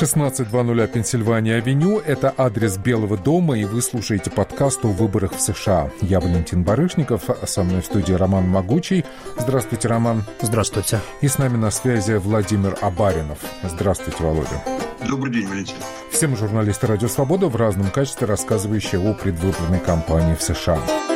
1600 Пенсильвания-авеню – это адрес Белого дома, и вы слушаете подкаст о выборах в США. Я Валентин Барышников, со мной в студии Роман Могучий. Здравствуйте, Роман. Здравствуйте. И с нами на связи Владимир Абаринов. Здравствуйте, Володя. Добрый день, Валентин. Все мы журналисты «Радио Свобода», в разном качестве рассказывающие о предвыборной кампании в США.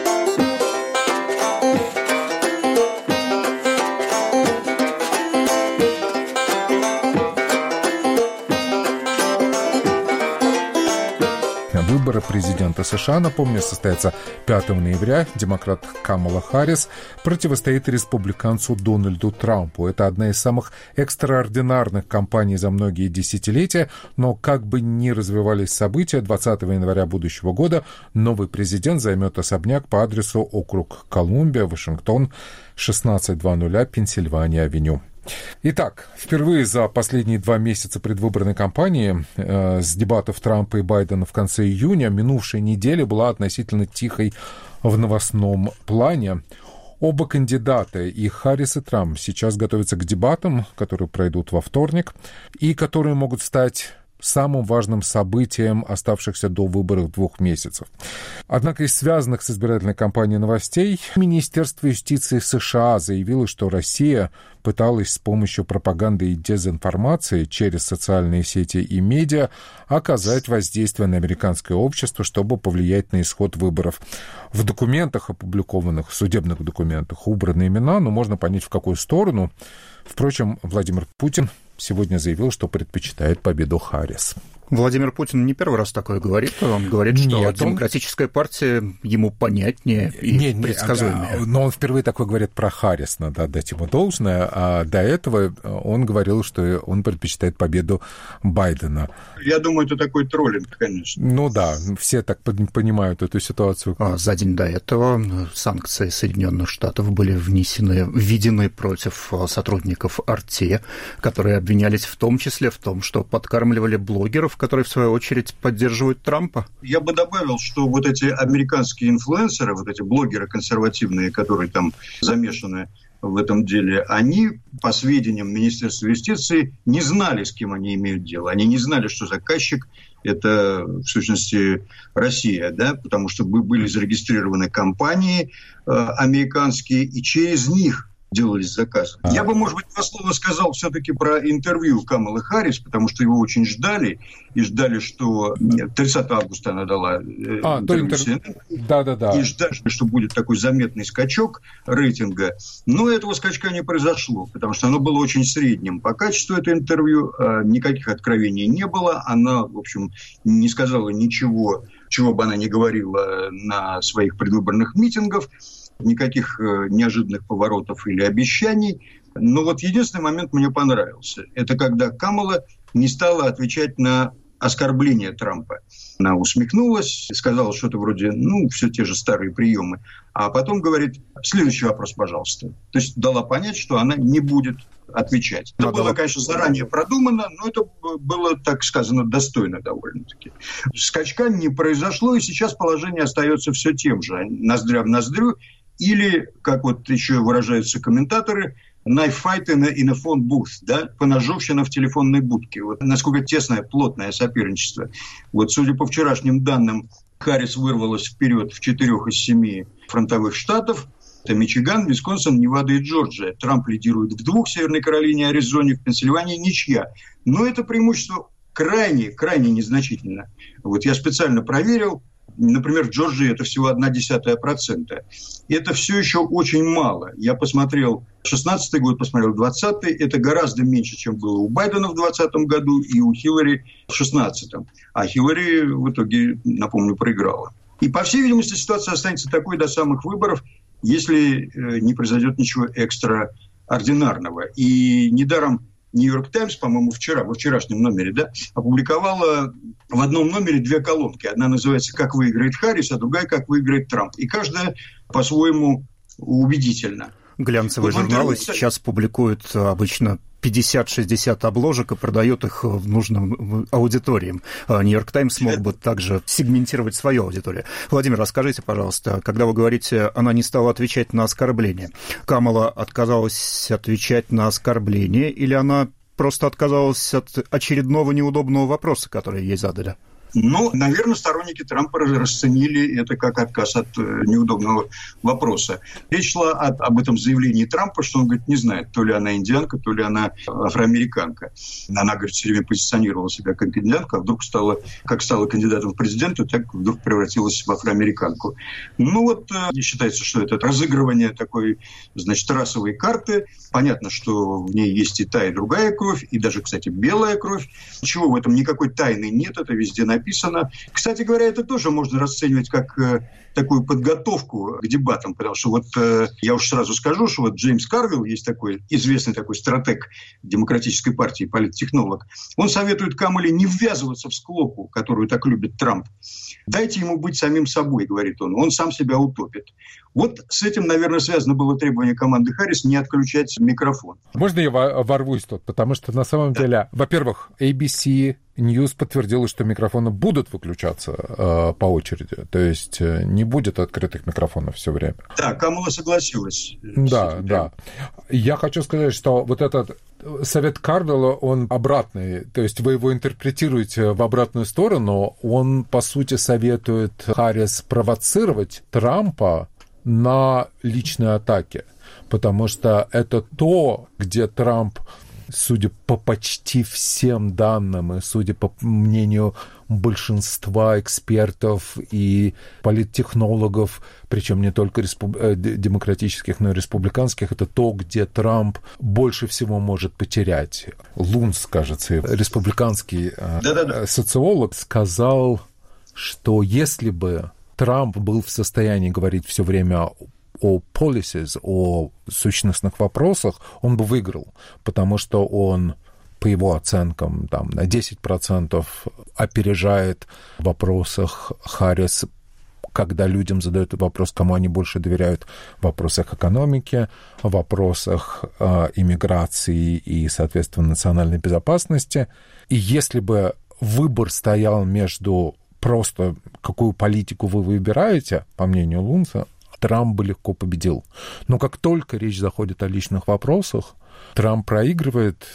Выборы президента США, напомню, состоятся 5 ноября. Демократ Камала Харрис противостоит республиканцу Дональду Трампу. Это одна из самых экстраординарных кампаний за многие десятилетия, но как бы ни развивались события, 20 января будущего года новый президент займет особняк по адресу округ Колумбия, Вашингтон, 1600 Пенсильвания-авеню. Итак, впервые за последние 2 месяца предвыборной кампании с дебатов Трампа и Байдена в конце июня минувшая неделя была относительно тихой в новостном плане. Оба кандидата, и Харрис, и Трамп, сейчас готовятся к дебатам, которые пройдут во вторник, и которые могут стать самым важным событием оставшихся до выборов 2 месяцев. Однако из связанных с избирательной кампанией новостей Министерство юстиции США заявило, что Россия пыталась с помощью пропаганды и дезинформации через социальные сети и медиа оказать воздействие на американское общество, чтобы повлиять на исход выборов. В документах, опубликованных, в судебных документах, убраны имена, но можно понять, в какую сторону. Впрочем, Владимир Путин сегодня заявил, что предпочитает победу Харрис. Владимир Путин не первый раз такое говорит. Он говорит, что демократическая партия ему понятнее и предсказуемее. Но он впервые такое говорит про Харрис, надо отдать ему должное. А до этого он говорил, что он предпочитает победу Байдена. Я думаю, это такой троллинг, конечно. Ну да, все так понимают эту ситуацию. За день до этого санкции Соединенных Штатов были введены против сотрудников Арте, которые обвинялись в том числе в том, что подкармливали блогеров, которые, в свою очередь, поддерживают Трампа. Я бы добавил, что вот эти американские инфлюенсеры, вот эти блогеры консервативные, которые там замешаны в этом деле, они, по сведениям Министерства юстиции, не знали, с кем они имеют дело. Они не знали, что заказчик – это, в сущности, Россия, да, потому что были зарегистрированы компании американские, и через них делались заказы. Я бы, может быть, 2 слова сказал все-таки про интервью Камалы Харрис, потому что его очень ждали, и ждали, что 30 августа она дала интервью. Да. И ждали, что будет такой заметный скачок рейтинга. Но этого скачка не произошло, потому что оно было очень средним по качеству, это интервью. Никаких откровений не было. Она, в общем, не сказала ничего, чего бы она ни говорила на своих предвыборных митингах. Никаких неожиданных поворотов или обещаний. Но вот единственный момент мне понравился. Это когда Камала не стала отвечать на оскорбления Трампа. Она усмехнулась, сказала что-то вроде, все те же старые приемы. А потом говорит, следующий вопрос, пожалуйста. То есть дала понять, что она не будет отвечать. Это было, конечно, заранее продумано, но это было, так сказано, достойно довольно-таки. Скачка не произошло, и сейчас положение остается все тем же. Ноздря в ноздрю. Или, как вот еще выражаются комментаторы, knife fight in a phone booth, да, поножовщина в телефонной будке. Вот насколько тесное, плотное соперничество. Вот, судя по вчерашним данным, Харрис вырвалась вперед в 4 из 7 фронтовых штатов. Это Мичиган, Висконсин, Невада и Джорджия. Трамп лидирует в 2, в Северной Каролине, Аризоне, в Пенсильвании ничья. Но это преимущество крайне незначительно. Вот я специально проверил. Например, в Джорджии это всего 0,1%. Это все еще очень мало. Я посмотрел 16-й год, посмотрел 20-й. Это гораздо меньше, чем было у Байдена в 2020 году и у Хиллари в 2016. А Хиллари в итоге, напомню, проиграла. И, по всей видимости, ситуация останется такой до самых выборов, если не произойдет ничего экстраординарного. И недаром Нью-Йорк Таймс, по-моему, во вчерашнем номере, да, опубликовала в одном номере 2 колонки. Одна называется «Как выиграет Харрис», а другая «Как выиграет Трамп». И каждая по-своему убедительна. Глянцевые журналы сейчас публикуют обычно 50-60 обложек и продает их нужным аудиториям. Нью-Йорк Таймс мог бы также сегментировать свою аудиторию. Владимир, расскажите, пожалуйста, когда вы говорите, она не стала отвечать на оскорбления, Камала отказалась отвечать на оскорбления или она просто отказалась от очередного неудобного вопроса, который ей задали? Ну, наверное, сторонники Трампа расценили это как отказ от неудобного вопроса. Речь шла об этом заявлении Трампа, что он, говорит, не знает, то ли она индианка, то ли она афроамериканка. Она, говорит, все время позиционировала себя как индианка, а вдруг стала кандидатом в президенты, так вдруг превратилась в афроамериканку. Ну вот, считается, что это разыгрывание такой, значит, расовой карты. Понятно, что в ней есть и та, и другая кровь, и даже, кстати, белая кровь. Ничего в этом, никакой тайны нет, это везде написано. Кстати говоря, это тоже можно расценивать как такую подготовку к дебатам, потому что вот я уж сразу скажу, что вот Джеймс Карвилл, есть такой известный такой стратег Демократической партии, политтехнолог, он советует Камале не ввязываться в склоку, которую так любит Трамп. Дайте ему быть самим собой, говорит он сам себя утопит. Вот с этим, наверное, связано было требование команды Харрис не отключать микрофон. Можно я ворвусь тут? Потому что на самом деле, во-первых, ABC News подтвердила, что микрофоны будут выключаться по очереди. То есть не будет открытых микрофонов все время. Да, Камала согласилась. Да. Я хочу сказать, что вот этот совет Карвилла, он обратный. То есть вы его интерпретируете в обратную сторону. Он, по сути, советует Харрис провоцировать Трампа на личные атаки. Потому что это то, где Трамп, судя по почти всем данным и судя по мнению большинства экспертов и политтехнологов, причем не только демократических, но и республиканских, это то, где Трамп больше всего может потерять. Лунс, кажется, республиканский социолог, сказал, что если бы Трамп был в состоянии говорить все время о policies, о сущностных вопросах, он бы выиграл, потому что он, по его оценкам, там, на 10% опережает в вопросах Харрис, когда людям задают вопрос, кому они больше доверяют, в вопросах экономики, в вопросах иммиграции и, соответственно, национальной безопасности. И если бы выбор стоял между просто какую политику вы выбираете, по мнению Лунса, Трамп бы легко победил. Но как только речь заходит о личных вопросах, Трамп проигрывает,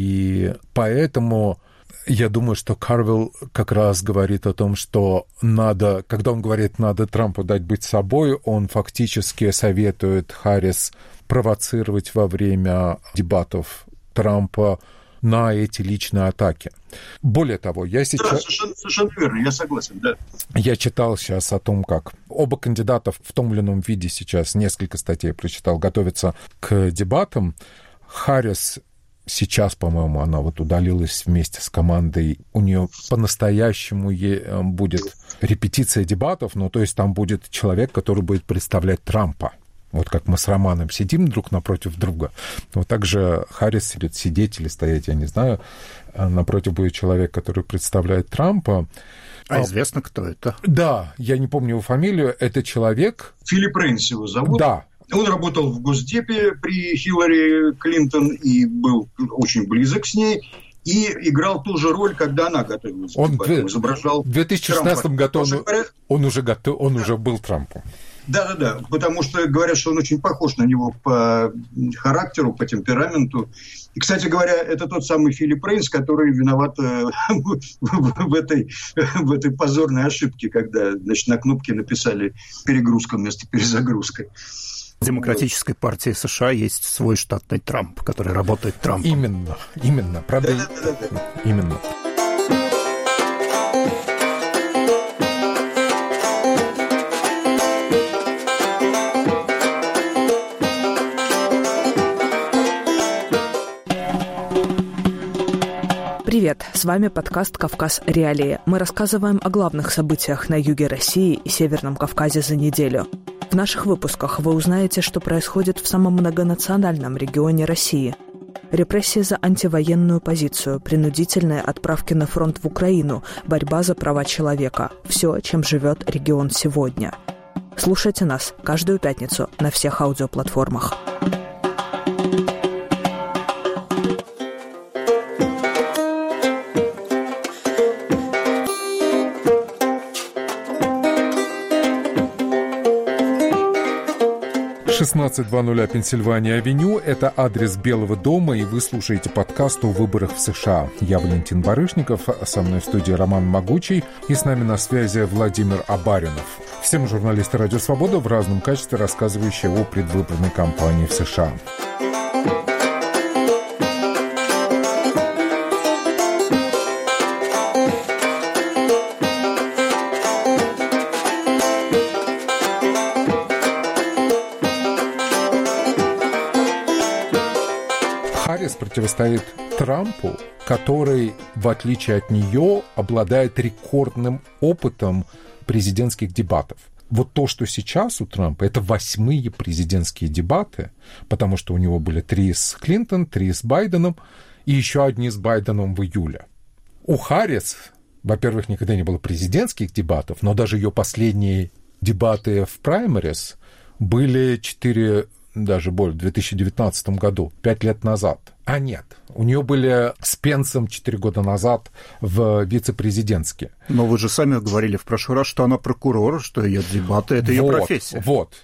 и поэтому я думаю, что Карвилл как раз говорит о том, что надо, когда он говорит, надо Трампу дать быть собой, он фактически советует Харрис провоцировать во время дебатов Трампа на эти личные атаки. Более того, я сейчас... Да, совершенно верно, я согласен, да. Я читал сейчас о том, как оба кандидата в том или ином виде сейчас, несколько статей прочитал, готовятся к дебатам. Харрис сейчас, по-моему, она вот удалилась вместе с командой. У нее по-настоящему будет репетиция дебатов, ну, то есть там будет человек, который будет представлять Трампа. Вот как мы с Романом сидим друг напротив друга. Вот так же Харрис будет сидеть или стоять, я не знаю. Напротив будет человек, который представляет Трампа. А известно, кто это? Да, я не помню его фамилию. Это человек... Филипп Рейнс его зовут. Да. Он работал в Госдепе при Хиллари Клинтон и был очень близок с ней. И играл ту же роль, когда она готовилась. Он изображал в 2016 году он уже был Трампом. Да, потому что говорят, что он очень похож на него по характеру, по темпераменту. И, кстати говоря, это тот самый Филипп Рейнс, который виноват в этой позорной ошибке, когда, значит, на кнопке написали «перегрузка» вместо «перезагрузка». В Демократической партии США есть свой штатный Трамп, который работает Трампом. Именно. Правда, да. Именно. Привет, с вами подкаст «Кавказ. Реалии». Мы рассказываем о главных событиях на юге России и Северном Кавказе за неделю. В наших выпусках вы узнаете, что происходит в самом многонациональном регионе России. Репрессии за антивоенную позицию, принудительные отправки на фронт в Украину, борьба за права человека. Все, чем живет регион сегодня. Слушайте нас каждую пятницу на всех аудиоплатформах. 1600 Пенсильвания-авеню – это адрес Белого дома, и вы слушаете подкаст о выборах в США. Я Валентин Барышников, со мной в студии Роман Могучий, и с нами на связи Владимир Абаринов. Все мы журналисты «Радио Свобода», в разном качестве рассказывающие о предвыборной кампании в США. Харрис противостоит Трампу, который, в отличие от нее, обладает рекордным опытом президентских дебатов. Вот то, что сейчас у Трампа, это 8-е президентские дебаты, потому что у него были 3 с Клинтон, 3 с Байденом и еще одни с Байденом в июле. У Харрис, во-первых, никогда не было президентских дебатов, но даже ее последние дебаты в праймерис были 4, даже более, в 2019 году, 5 лет назад. А нет, у нее были с Пенсом 4 года назад в вице-президентские. Но вы же сами говорили в прошлый раз, что она прокурор, что ее дебаты – это ее профессия.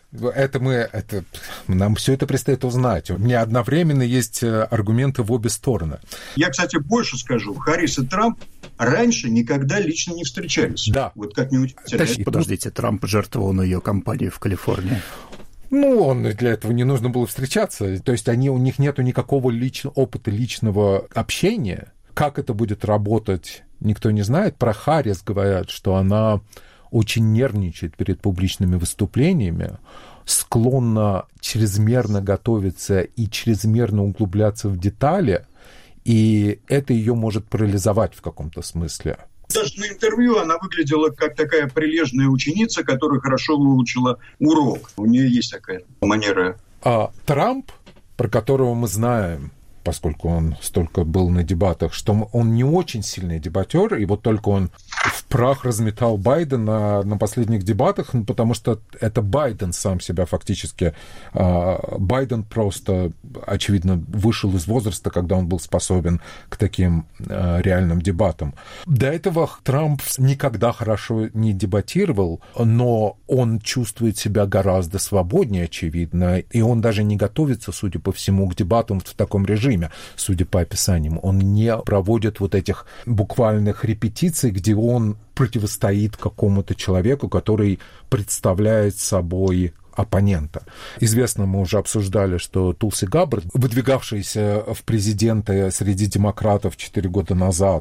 Нам все это предстоит узнать. У меня одновременно есть аргументы в обе стороны. Я, кстати, больше скажу. Харрис и Трамп раньше никогда лично не встречались. Да. Вот как-нибудь... Подождите, Трамп жертвовал на ее кампании в Калифорнии. Для этого не нужно было встречаться. То есть у них нет никакого опыта личного общения. Как это будет работать, никто не знает. Про Харрис говорят, что она очень нервничает перед публичными выступлениями, склонна чрезмерно готовиться и чрезмерно углубляться в детали, и это ее может парализовать в каком-то смысле. Даже на интервью она выглядела как такая прилежная ученица, которая хорошо выучила урок. У нее есть такая манера. А Трамп, про которого мы знаем, поскольку он столько был на дебатах, что он не очень сильный дебатер, и вот только он в прах разметал Байдена на последних дебатах, потому что это Байден сам себя фактически... Байден просто, очевидно, вышел из возраста, когда он был способен к таким реальным дебатам. До этого Трамп никогда хорошо не дебатировал, но он чувствует себя гораздо свободнее, очевидно, и он даже не готовится, судя по всему, к дебатам в таком режиме. Судя по описаниям, он не проводит вот этих буквальных репетиций, где он противостоит какому-то человеку, который представляет собой оппонента. Известно, мы уже обсуждали, что Тулси Габбард, выдвигавшаяся в президенты среди демократов 4 года назад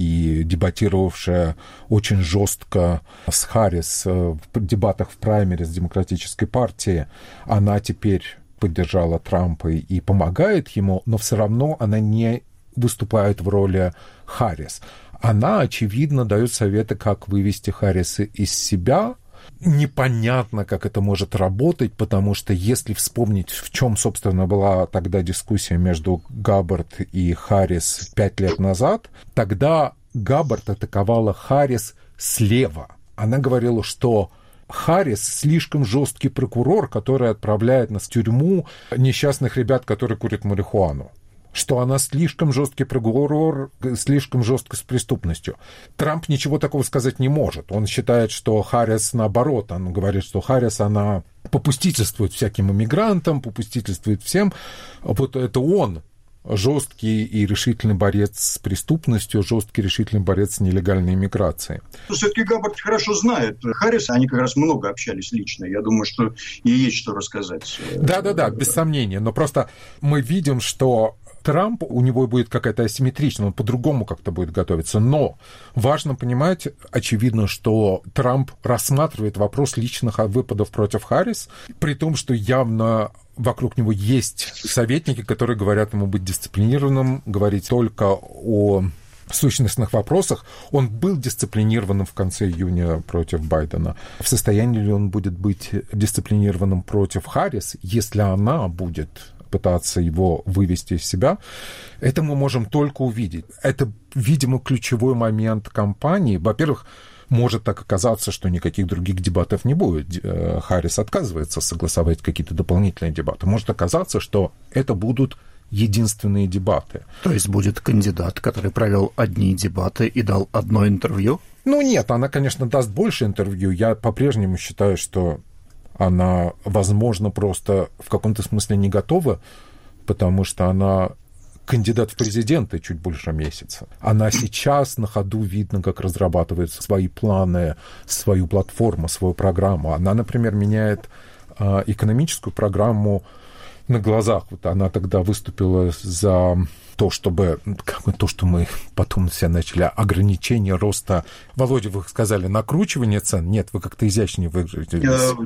и дебатировавшая очень жестко с Харрис в дебатах в праймерис Демократической партии, она теперь поддержала Трампа и помогает ему, но все равно она не выступает в роли Харрис. Она, очевидно, дает советы, как вывести Харриса из себя. Непонятно, как это может работать, потому что если вспомнить, в чем, собственно, была тогда дискуссия между Габбард и Харрис 5 лет назад, тогда Габбард атаковала Харрис слева. Она говорила, что Харрис слишком жесткий прокурор, который отправляет нас в тюрьму несчастных ребят, которые курят марихуану. Что она слишком жесткий прокурор, слишком жестко с преступностью. Трамп ничего такого сказать не может. Он считает, что Харрис наоборот. Он говорит, что Харрис, она попустительствует всяким иммигрантам, попустительствует всем. Вот это он жесткий и решительный борец с преступностью, жесткий решительный борец с нелегальной иммиграцией. Все-таки Габбард хорошо знает Харрис, они как раз много общались лично. Я думаю, что ей есть что рассказать. Да, без сомнения. Но просто мы видим, что Трамп, у него будет какая-то асимметричная, он по-другому как-то будет готовиться. Но важно понимать, очевидно, что Трамп рассматривает вопрос личных выпадов против Харрис, при том, что явно вокруг него есть советники, которые говорят ему быть дисциплинированным, говорить только о сущностных вопросах. Он был дисциплинированным в конце июня против Байдена. В состоянии ли он будет быть дисциплинированным против Харрис, если она будет пытаться его вывести из себя, это мы можем только увидеть. Это, видимо, ключевой момент кампании. Во-первых, может так оказаться, что никаких других дебатов не будет. Харрис отказывается согласовать какие-то дополнительные дебаты. Может оказаться, что это будут единственные дебаты. То есть будет кандидат, который провел одни дебаты и дал одно интервью? Нет, она, конечно, даст больше интервью. Я по-прежнему считаю, что Она, возможно, просто в каком-то смысле не готова, потому что она кандидат в президенты чуть больше месяца. Она сейчас на ходу видно, как разрабатывает свои планы, свою платформу, свою программу. Она, например, меняет экономическую программу на глазах. Вот она тогда выступила за то, чтобы, то, что мы потом все начали, ограничение роста. Володя, вы сказали, накручивание цен? Нет, вы как-то изящнее выразились.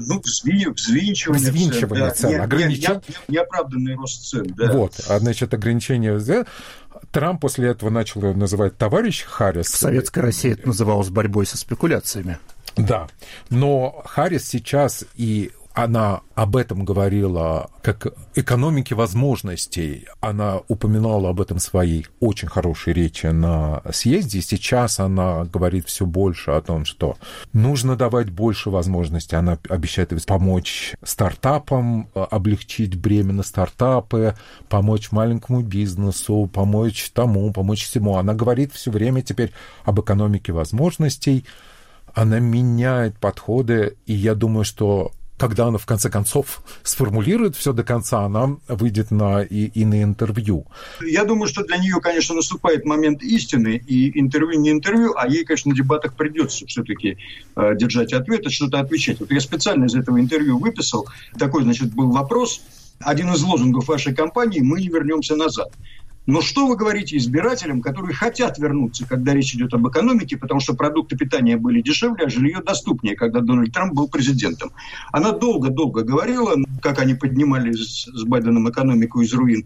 Взвинчивание цен. Ограничение. Неоправданный рост цен, да. Вот, значит, ограничение. Трамп после этого начал ее называть товарищ Харрис. В Советской России это называлось борьбой со спекуляциями. Да, но Харрис сейчас и она об этом говорила как экономике возможностей. Она упоминала об этом в своей очень хорошей речи на съезде. Сейчас она говорит все больше о том, что нужно давать больше возможностей. Она обещает помочь стартапам, облегчить бремя на стартапы, помочь маленькому бизнесу, помочь тому, помочь всему. Она говорит все время теперь об экономике возможностей. Она меняет подходы, и я думаю, что когда она, в конце концов, сформулирует все до конца, она выйдет на интервью. Я думаю, что для нее, конечно, наступает момент истины, и интервью не интервью, а ей, конечно, на дебатах придется все-таки держать ответ и что-то отвечать. Вот я специально из этого интервью выписал. Такой, значит, был вопрос. Один из лозунгов вашей кампании: «Мы не вернемся назад». Но что вы говорите избирателям, которые хотят вернуться, когда речь идет об экономике, потому что продукты питания были дешевле, а жилье доступнее, когда Дональд Трамп был президентом? Она долго-долго говорила, как они поднимали с Байденом экономику из руин,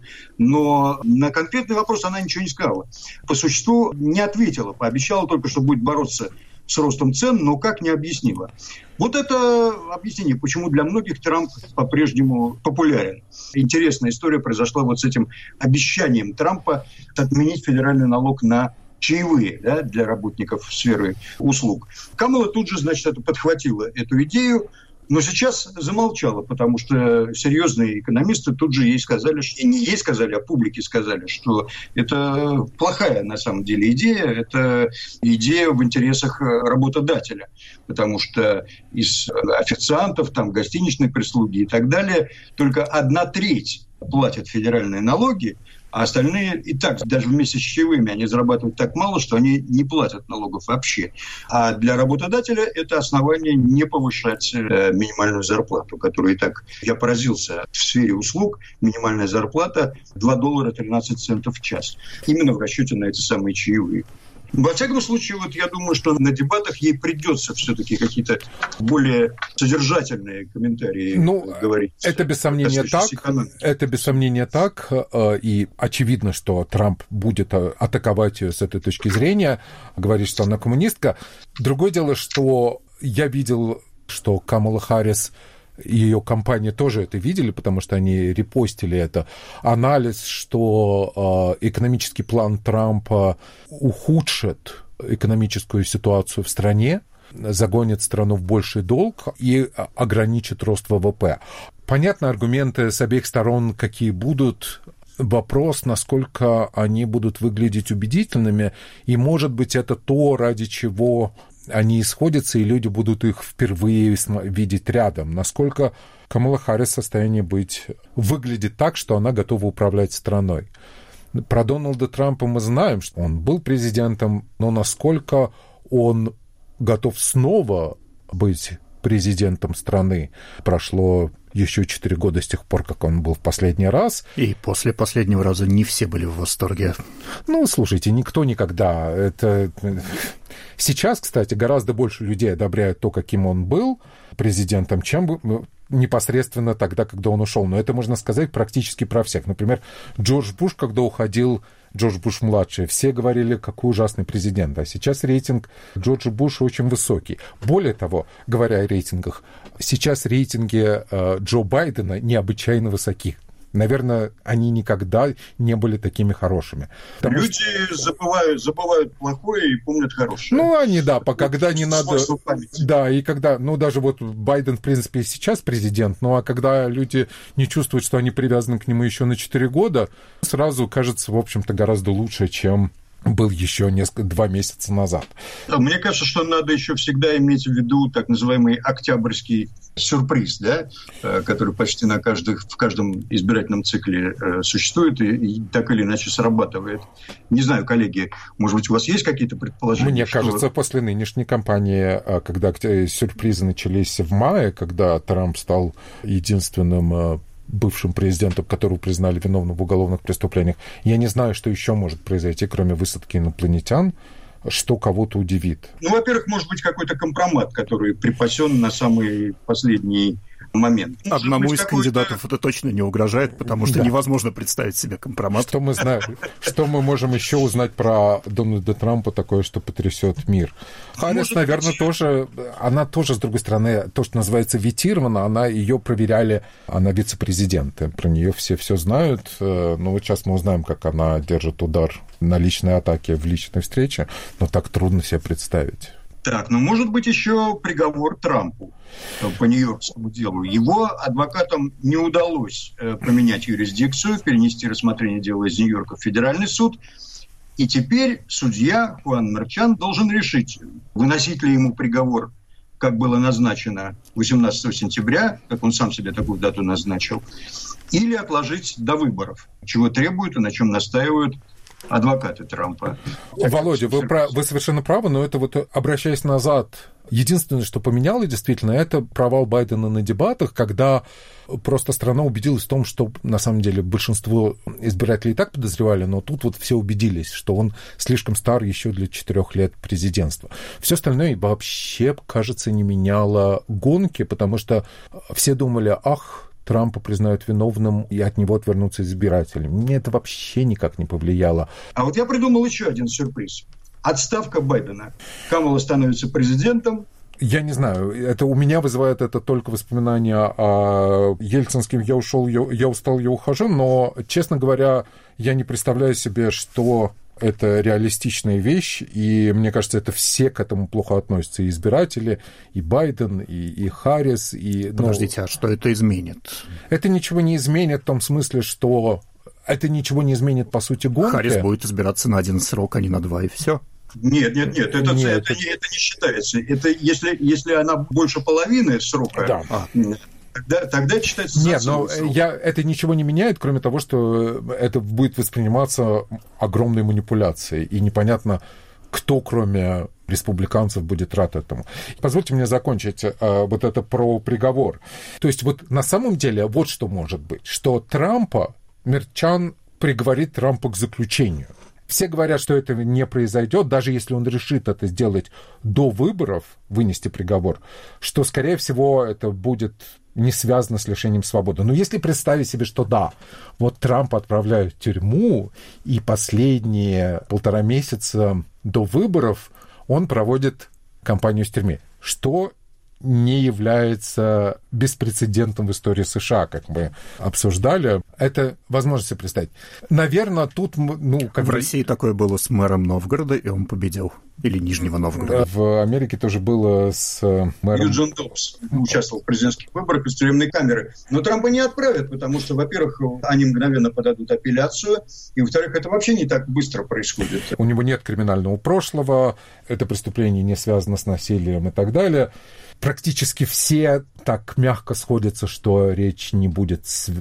но на конкретный вопрос она ничего не сказала. По существу не ответила, пообещала только, что будет бороться с ростом цен, но как не объяснила. Вот это объяснение, почему для многих Трамп по-прежнему популярен. Интересная история произошла вот с этим обещанием Трампа отменить федеральный налог на чаевые, да, для работников сферы услуг. Камала тут же, значит, подхватила эту идею, но сейчас замолчала, потому что серьезные экономисты тут же ей сказали, и не ей сказали, а публике сказали, что это плохая на самом деле идея, это идея в интересах работодателя, потому что из официантов, там, гостиничной прислуги и так далее только 1/3 платят федеральные налоги, а остальные и так, даже вместе с чаевыми, они зарабатывают так мало, что они не платят налогов вообще. А для работодателя это основание не повышать минимальную зарплату, которая и так... Я поразился. В сфере услуг минимальная зарплата $2.13 в час. Именно в расчете на эти самые чаевые. Во всяком случае, вот я думаю, что на дебатах ей придется все-таки какие-то более содержательные комментарии говорить. Это без сомнения так. Это без сомнения так. И очевидно, что Трамп будет атаковать ее с этой точки зрения, говорит, что она коммунистка. Другое дело, что я видел, что Камала Харрис и ее компания тоже это видели, потому что они репостили это. Анализ, что экономический план Трампа ухудшит экономическую ситуацию в стране, загонит страну в больший долг и ограничит рост ВВП. Понятно, аргументы с обеих сторон какие будут. Вопрос, насколько они будут выглядеть убедительными, и, может быть, это то, ради чего они исходятся, и люди будут их впервые видеть рядом. Насколько Камала Харрис в состоянии выглядит так, что она готова управлять страной. Про Дональда Трампа мы знаем, что он был президентом, но насколько он готов снова быть президентом страны. Прошло еще 4 года с тех пор, как он был в последний раз. И после последнего раза не все были в восторге. Слушайте, никто никогда. Сейчас, кстати, гораздо больше людей одобряют то, каким он был президентом, чем непосредственно тогда, когда он ушел. Но это можно сказать практически про всех. Например, Джордж Буш, когда уходил, Джордж Буш-младший, все говорили, какой ужасный президент. А сейчас рейтинг Джорджа Буша очень высокий. Более того, говоря о рейтингах, сейчас рейтинги Джо Байдена необычайно высоки. Наверное, они никогда не были такими хорошими. Люди забывают плохое и помнят хорошее. Они, когда не надо... Да, и когда... даже вот Байден, в принципе, и сейчас президент, а когда люди не чувствуют, что они привязаны к нему еще на 4 года, сразу кажется, в общем-то, гораздо лучше, чем был еще 2 месяца назад. Мне кажется, что надо еще всегда иметь в виду так называемый октябрьский сюрприз, да, который почти в каждом избирательном цикле существует и так или иначе срабатывает. Не знаю, коллеги, может быть, у вас есть какие-то предположения? Мне кажется, после нынешней кампании, когда сюрпризы начались в мае, когда Трамп стал единственным бывшим президентом, которого признали виновным в уголовных преступлениях. Я не знаю, что еще может произойти, кроме высадки инопланетян, что кого-то удивит. Во-первых, может быть какой-то компромат, который припасен на самый последний момент. Одному из кандидатов это точно не угрожает, потому что невозможно представить себе компромат. Что мы знаем, что мы можем еще узнать про Дональда Трампа такое, что потрясет мир? Харрис, наверное, тоже, она тоже, с другой стороны, то, что называется, ветирована, ее проверяли, она вице-президент, про нее все знают, но вот сейчас мы узнаем, как она держит удар на личной атаке в личной встрече, но так трудно себе представить. Так, может быть еще приговор Трампу по нью-йоркскому делу. Его адвокатам не удалось поменять юрисдикцию, перенести рассмотрение дела из Нью-Йорка в федеральный суд. И теперь судья Хуан Мерчан должен решить, выносить ли ему приговор, как было назначено 18 сентября, как он сам себе такую дату назначил, или отложить до выборов, чего требуют и на чем настаивают адвокаты Трампа. Володя, вы совершенно правы, но это вот, обращаясь назад, единственное, что поменяло действительно, это провал Байдена на дебатах, когда просто страна убедилась в том, что на самом деле большинство избирателей и так подозревали, но тут вот все убедились, что он слишком стар еще для 4 лет президентства. Все остальное вообще, кажется, не меняло гонки, потому что все думали, Трампа признают виновным, и от него отвернутся избиратели. Мне это вообще никак не повлияло. А вот я придумал еще один сюрприз. Отставка Байдена. Камала становится президентом. Я не знаю, это у меня вызывает это только воспоминания о ельцинском «я ушел, я устал, я ухожу», но, честно говоря, я не представляю себе, что это реалистичная вещь, и мне кажется, это все к этому плохо относятся, и избиратели, и Байден, и Харрис. Подождите, а что это изменит? Это ничего не изменит в том смысле, что это ничего не изменит по сути гонки. Харрис будет избираться на 1 срок, а не на 2, и все. Нет, это не считается. Это если она больше половины срока, тогда это считается зацикленным. Нет, это ничего не меняет, кроме того, что это будет восприниматься огромной манипуляцией, и непонятно, кто, кроме республиканцев, будет рад этому. Позвольте мне закончить вот это про приговор. То есть вот на самом деле вот что может быть, что Мерчан приговорит Трампа к заключению. Все говорят, что это не произойдет, даже если он решит это сделать до выборов, вынести приговор, что, скорее всего, это будет не связано с лишением свободы. Но если представить себе, что вот Трампа отправляют в тюрьму, и последние 1,5 месяца до выборов он проводит кампанию в тюрьме, что не является беспрецедентом в истории США, как мы обсуждали. Это возможно себе представить. Наверное, тут... В России такое было с мэром Новгорода, и он победил. Или Нижнего Новгорода. В Америке тоже было с мэром... Юджин Добс участвовал в президентских выборах из тюремной камеры. Но Трампа не отправят, потому что, во-первых, они мгновенно подадут апелляцию, и, во-вторых, это вообще не так быстро происходит. У него нет криминального прошлого, это преступление не связано с насилием и так далее. Практически все так мягко сходятся, что речь не будет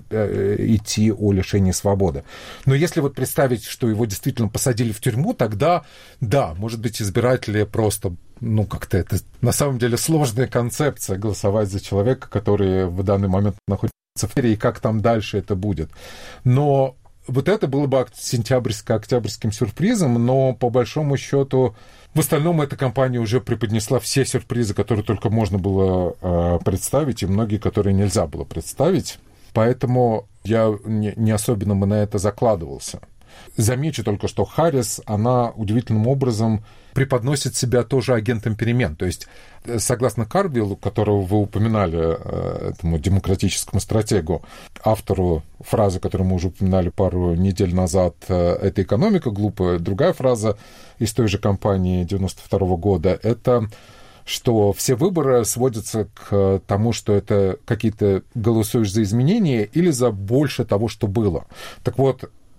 идти о лишении свободы. Но если вот представить, что его действительно посадили в тюрьму, тогда, может быть, избиратели просто, как-то это на самом деле сложная концепция голосовать за человека, который в данный момент находится в тюрьме, и как там дальше это будет. Но вот это было бы сентябрьско-октябрьским сюрпризом, но по большому счету в остальном эта кампания уже преподнесла все сюрпризы, которые только можно было представить, и многие, которые нельзя было представить. Поэтому я не особенно на это закладывался. Замечу только, что Харрис, она удивительным образом преподносит себя тоже агентом перемен. То есть, согласно Карвиллу, которого вы упоминали, этому демократическому стратегу, автору фразы, которую мы уже упоминали пару недель назад, «это экономика глупая», другая фраза из той же кампании 92 года, это что все выборы сводятся к тому, что это какие-то голосуешь за изменения или за больше того, что было. Так вот,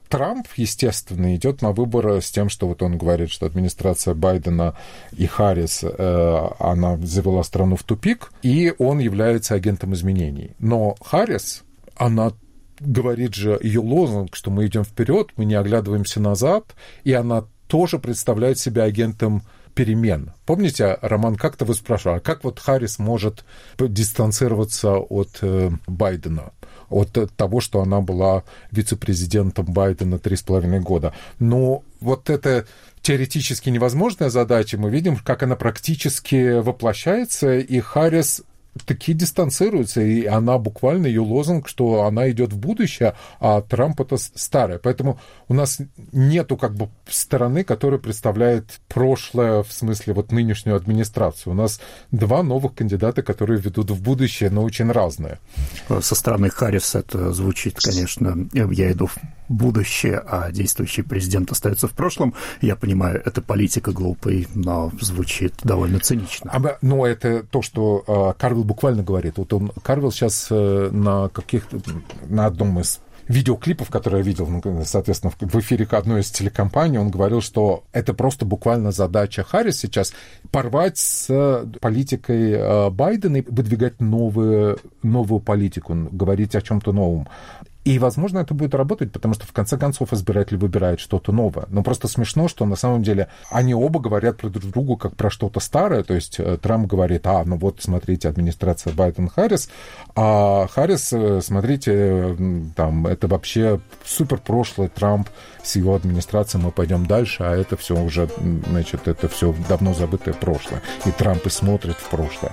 Трамп, естественно, идет на выборы с тем, что вот он говорит, что администрация Байдена и Харрис, она завела страну в тупик, и он является агентом изменений. Но Харрис, она говорит же, ее лозунг, что мы идем вперед, мы не оглядываемся назад, и она тоже представляет себя агентом перемен. Помните, Роман, как-то вы спрашивали, а как вот Харрис может дистанцироваться от Байдена, от того, что она была вице-президентом Байдена 3,5 года? Но вот это теоретически невозможная задача, мы видим, как она практически воплощается, и Харрис таки дистанцируется, и она буквально, ее лозунг, что она идет в будущее, а Трамп это старое. Поэтому у нас нету как бы стороны, которая представляет прошлое, в смысле вот нынешнюю администрацию. У нас два новых кандидата, которые ведут в будущее, но очень разные. Со стороны Харрис это звучит, конечно, я иду в будущее, а действующий президент остается в прошлом. Я понимаю, это политика глупая, но звучит довольно цинично. Но это то, что Карвилл буквально говорит. Вот Карвилл сейчас на одном из видеоклипов, которые я видел, соответственно, в эфире одной из телекомпаний, он говорил, что это просто буквально задача Харрис сейчас порвать с политикой Байдена и выдвигать новую политику, говорить о чем-то новом. И, возможно, это будет работать, потому что, в конце концов, избиратель выбирает что-то новое. Но просто смешно, что, на самом деле, они оба говорят про друг друга как про что-то старое. То есть Трамп говорит, ну вот, смотрите, администрация Байден-Харрис, а Харрис, смотрите, там, это вообще супер прошлый Трамп с его администрацией, мы пойдем дальше, а это все уже, значит, это все давно забытое прошлое. И Трамп и смотрит в прошлое.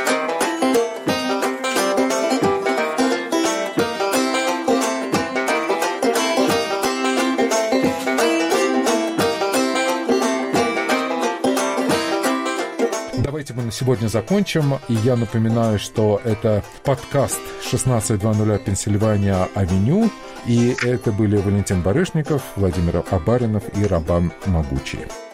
Давайте мы на сегодня закончим. И я напоминаю, что это подкаст 1600 Пенсильвания Авеню. И это были Валентин Барышников, Владимир Абаринов и Роман Могучий.